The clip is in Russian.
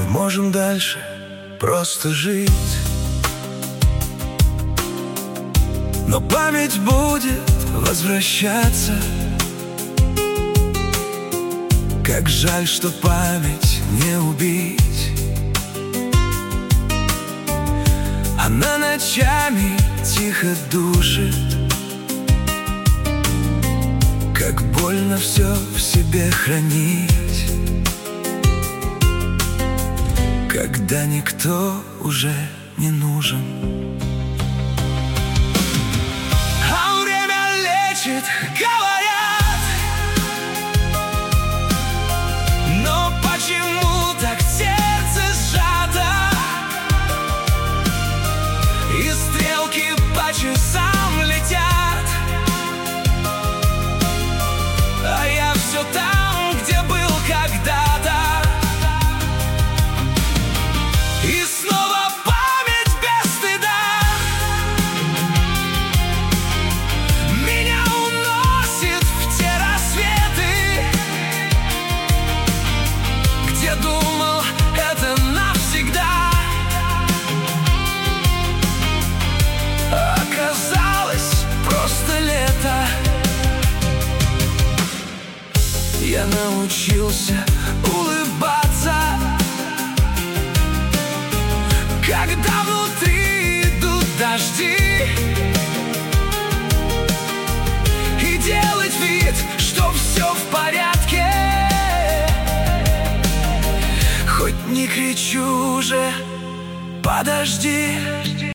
можем дальше просто жить. Но память будет возвращаться. Как жаль, что память не убить. Она ночами тихо душит. Как больно все в себе хранить, когда никто уже не нужен. А время лечит, говорят, но почему так сердце сжато? И стрелки по часам летят, а я все там, где был когда-то. И снова память без стыда меня уносит в те рассветы, где думал, это навсегда. Оказалось, просто лето. Я научился улыбаться, когда внутри идут дожди, и делать вид, что все в порядке. Хоть не кричу уже, подожди.